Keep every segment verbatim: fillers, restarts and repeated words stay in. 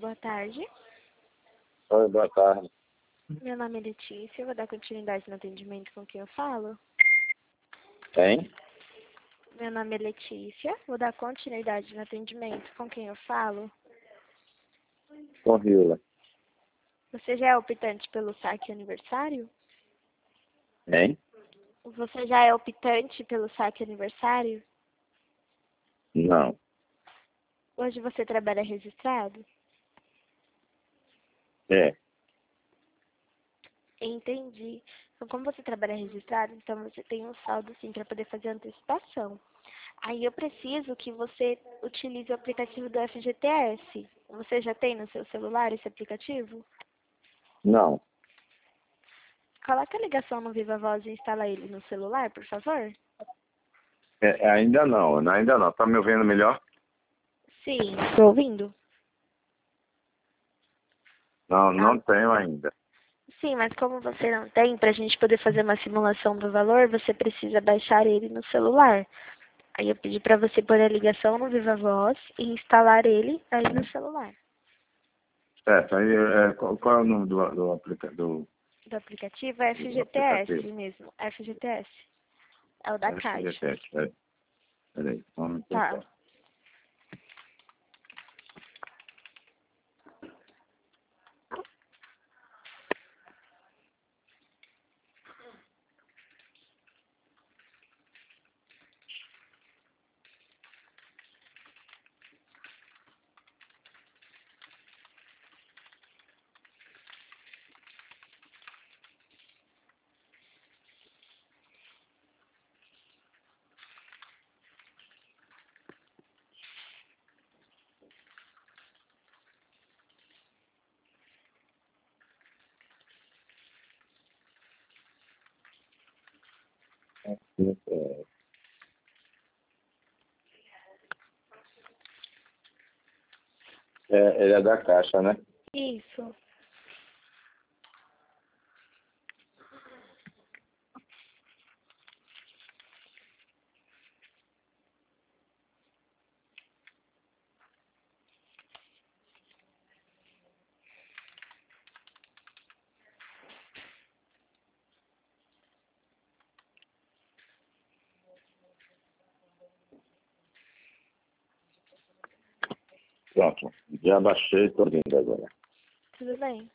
boa tarde. Oi, boa tarde. Meu nome é Letícia, eu vou dar continuidade no atendimento com quem eu falo. Quem? Meu nome é Letícia, vou dar continuidade no atendimento com quem eu falo. Com Vila. Você já é optante pelo saque aniversário? Quem? Você já é optante pelo saque aniversário? Não. Hoje você trabalha registrado? É. Entendi. Então, como você trabalha registrado, então você tem um saldo sim para poder fazer antecipação. Aí eu preciso que você utilize o aplicativo do F G T S. Você já tem no seu celular esse aplicativo? Não. Coloca a ligação no Viva Voz e instala ele no celular, por favor. É, ainda não, ainda não. Tá me ouvindo melhor? Sim, estou ouvindo. Não, Ah, não tenho ainda. sim, mas como você não tem, para a gente poder fazer uma simulação do valor, você precisa baixar ele no celular. Aí eu pedi para você pôr a ligação no Viva Voz e instalar ele aí no celular. Certo, aí é, qual, qual é o nome do, do aplicador? Do aplicativo é Do, do F G T S aplicativo? mesmo, F G T S. É o da Caixa. F G T S, peraí. Peraí, vamos Tá. tentar. É, é, ele é da Caixa, né? Isso. Pronto, já baixei, estou vindo agora. Tudo bem.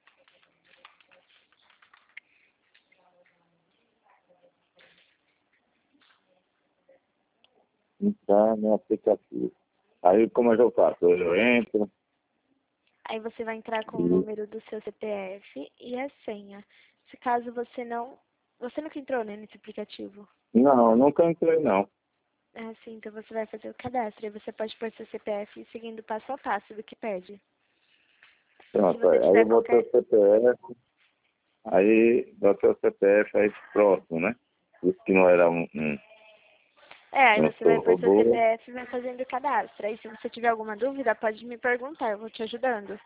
Entrar no aplicativo. Aí como é que eu faço? Eu entro Aí você vai entrar com o e... número do seu C P F e a senha. Se caso você não... Você nunca entrou, né, nesse aplicativo? Não, nunca entrei não. É assim, então você vai fazer o cadastro. Aí você pode pôr seu C P F seguindo passo a passo do que pede. Se Pronto, você aí aí tiver eu botei qualquer... o C P F, aí botei o C P F aí próximo, né? Isso que não era um, um, É, aí um você vai pôr seu robô. C P F e vai fazendo o cadastro. Aí se você tiver alguma dúvida, pode me perguntar, eu vou te ajudando.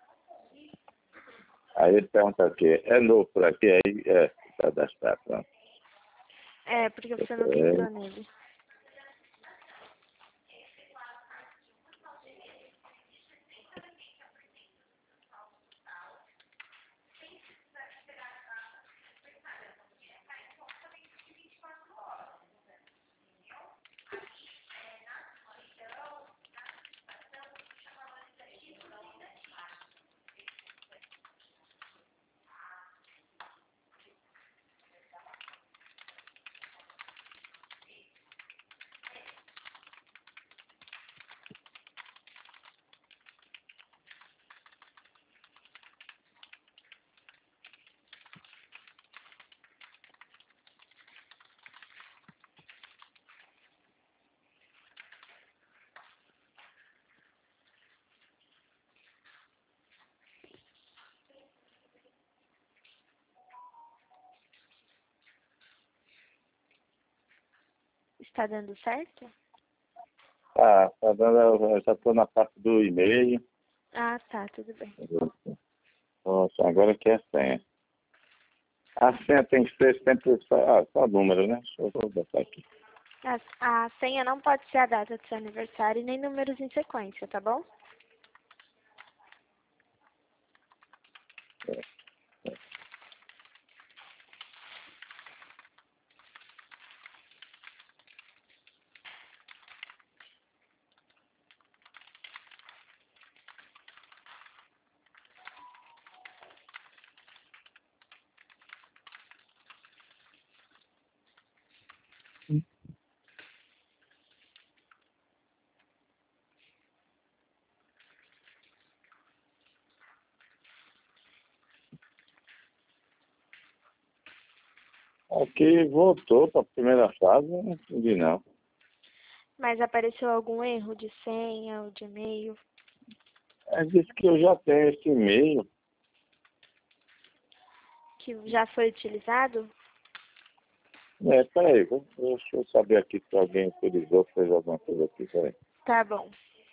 Aí ele pergunta aqui, é novo por aqui, aí é, cadastrar, pronto. É, porque você nunca C P F. entrou nele. Está dando certo? Tá, tá dando, eu já estou na parte do e-mail. Ah, tá, tudo bem. Nossa, agora que é a senha. A senha tem que ser sempre só, ah, só número, né? Deixa eu vou botar aqui. A, a senha não pode ser a data do seu aniversário e nem números em sequência, tá bom? É, é. Aqui voltou para a primeira fase, não entendi não. Mas apareceu algum erro de senha ou de e-mail? É, disse que eu já tenho esse e-mail. Que já foi utilizado? É, peraí, vou- deixa eu saber aqui se alguém utilizou, fez alguma coisa aqui, peraí. Tá bom.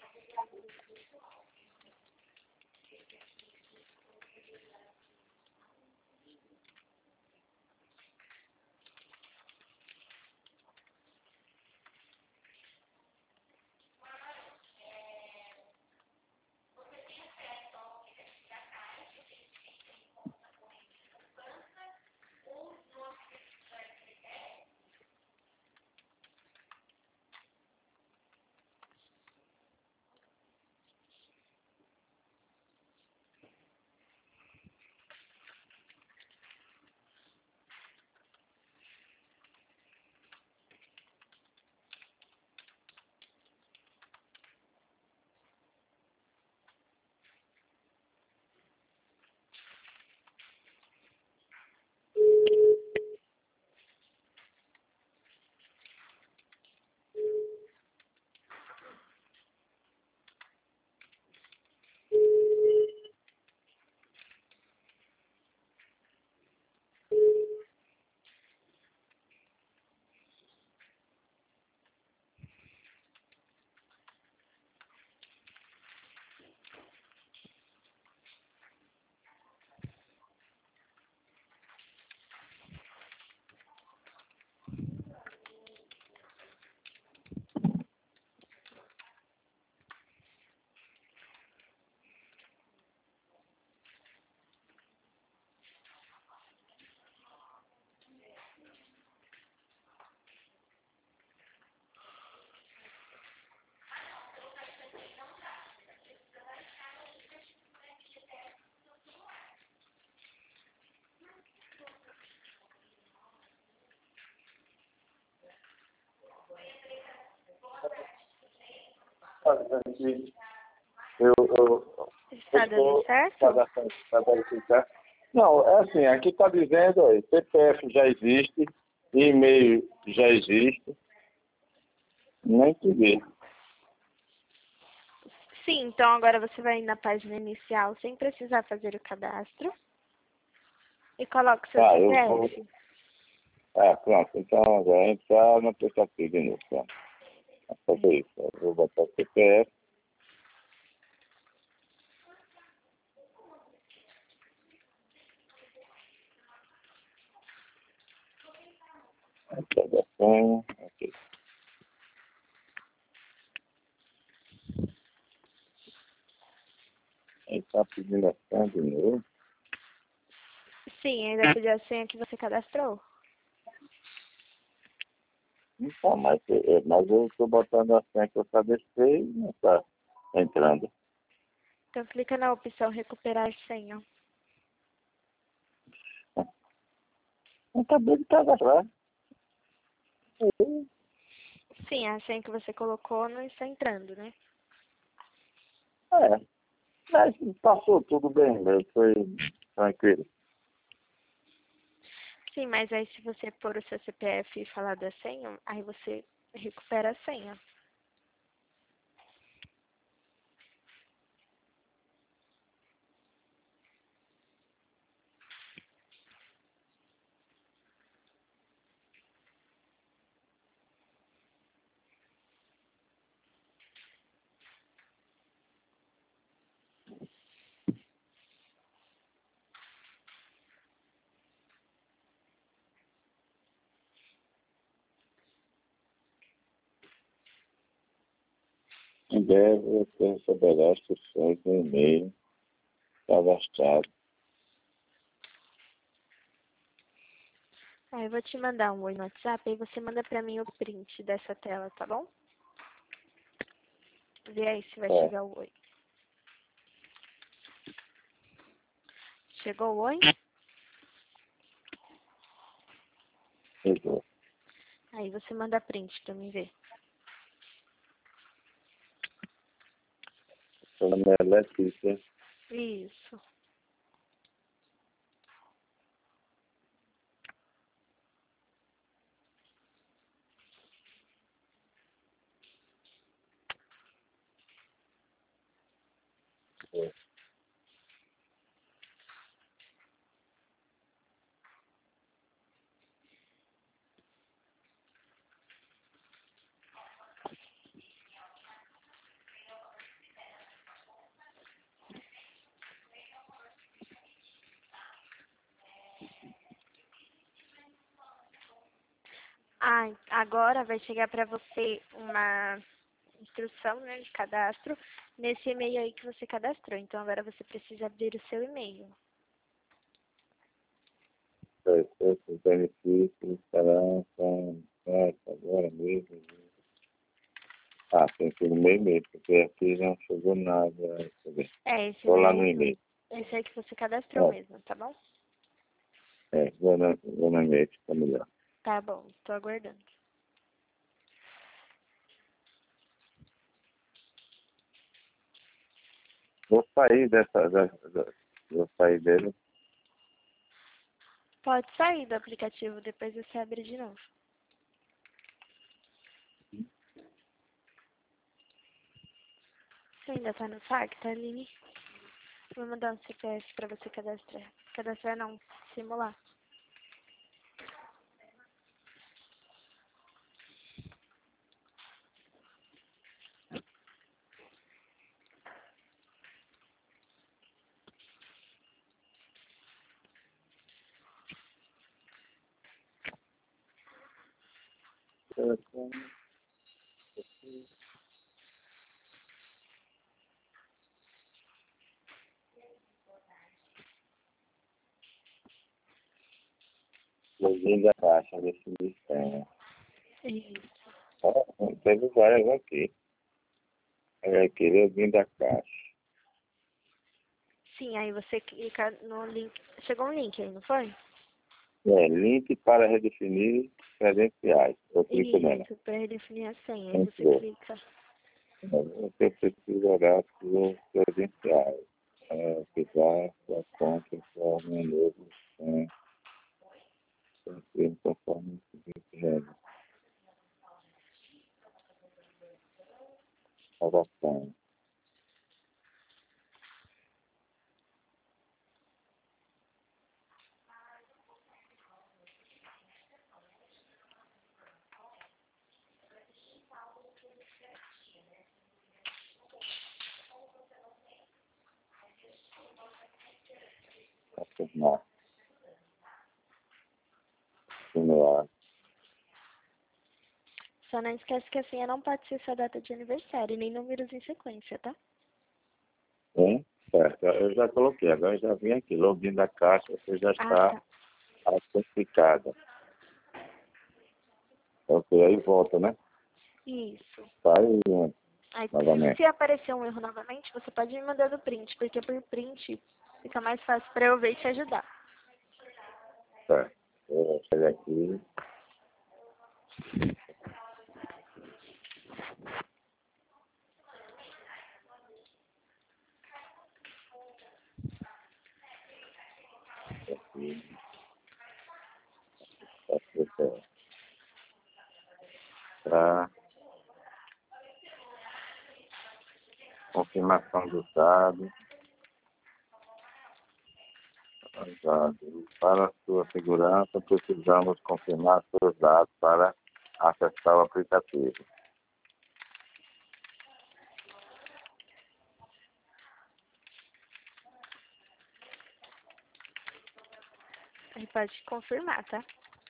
Eu, eu, Está dando certo? Está dando certo? Não, é assim, aqui está dizendo aí, C P F já existe, e-mail já existe, não entendi. Sim, então agora você vai na página inicial sem precisar fazer o cadastro. E coloca o seu Tá, eu vou. C P F. Ah, pronto, então agora entrar no aplicativo de novo. Tá? Vou fazer isso. Eu vou botar o C P F. Telefone, ok. Ele está pedindo a senha de novo. Sim, ainda pedir a senha que você cadastrou. Então, mas, eh, mas eu estou botando a senha que eu cadastrei e não está entrando. Então clica na opção recuperar senha. Eu acabei de cadastrar. Sim, a senha que você colocou não está entrando, né? É, mas passou tudo bem, mas foi tranquilo. Sim, mas aí se você pôr o seu C P F e falar da senha, aí você recupera a senha. Em breve você receberá instruções no e-mail cadastrado. Aí eu vou te mandar um oi no WhatsApp, aí você manda pra mim o print dessa tela, tá bom? Vê aí se vai É. chegar o oi. Chegou o oi? Chegou. Aí você manda print pra mim ver. Seu nome é Letícia. Isso. É. Ah, agora vai chegar pra você uma instrução, né, de cadastro nesse e-mail aí que você cadastrou. Então agora você precisa abrir o seu e-mail. Os benefícios estarão com essa agora mesmo. Ah, tem que ir no meu e-mail, porque aqui não chegou nada. É, esse Vou lá no mesmo. e-mail. Esse aí que você cadastrou É, mesmo, tá bom? é, vou, no, vou no e-mail, fica melhor. Tá bom, tô aguardando. Vou sair dessa, dessa, dessa vou sair dele. Pode sair do aplicativo, depois você abre de novo. Você ainda tá no saque, tá, Aline? Vou mandar um C P F pra você cadastrar. Cadastrar não, simular. Login da caixa, definição. Isso. Oh, teve várias aqui. É aqui, login da caixa. Sim, aí você clica no link. Chegou um link aí, não foi? É, link para redefinir credenciais. Eu clico nela. Isso, para redefinir a senha. Aí você Entrou. clica. Você precisa olhar os credenciais. É, pisar sua conta, conforme um novo, é, conforme conforme o seguinte regra. Salvação. Afirmar. Continuar. Só não esquece que a senha não pode ser sua data de aniversário, nem números em sequência, tá? Hein? Certo, eu já coloquei. Agora eu já vim aqui. Login da caixa, você já Ah, está tá. autenticada. Ok, aí volta, né? Isso. Tá aí, né? Aí, Novamente. se aparecer um erro novamente, você pode me mandar do print, porque por print fica mais fácil para eu ver e te ajudar. Certo. Eu vou sair aqui. Aqui. Para confirmação dos dados. Dados. Para sua segurança, precisamos confirmar seus dados para acessar o aplicativo. Aí pode confirmar, tá?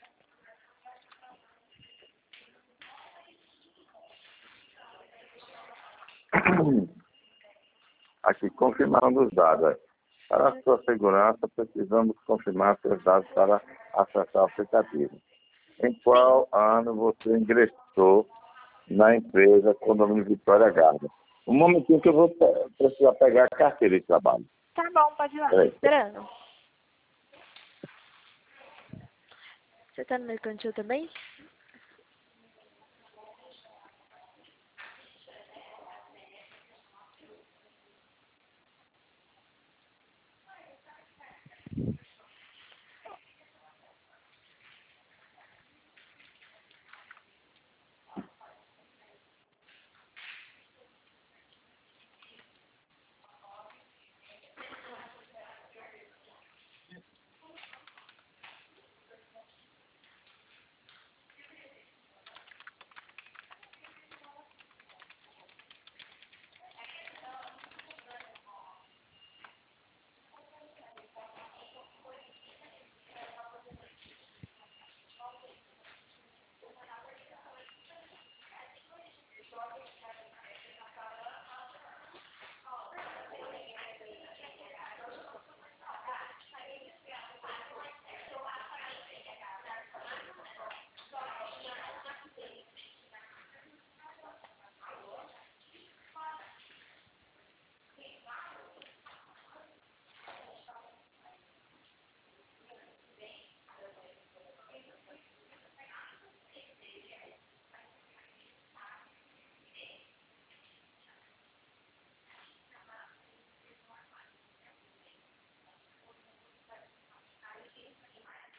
Aqui, confirmando os dados. Para a sua segurança, precisamos confirmar seus dados para acessar o aplicativo. Em qual ano você ingressou na empresa Condomínio Vitória Garden? Um momentinho que eu vou pe- precisar pegar a carteira de trabalho. Tá bom, pode ir lá, tô Peraí. esperando. Você tá no mercantil também?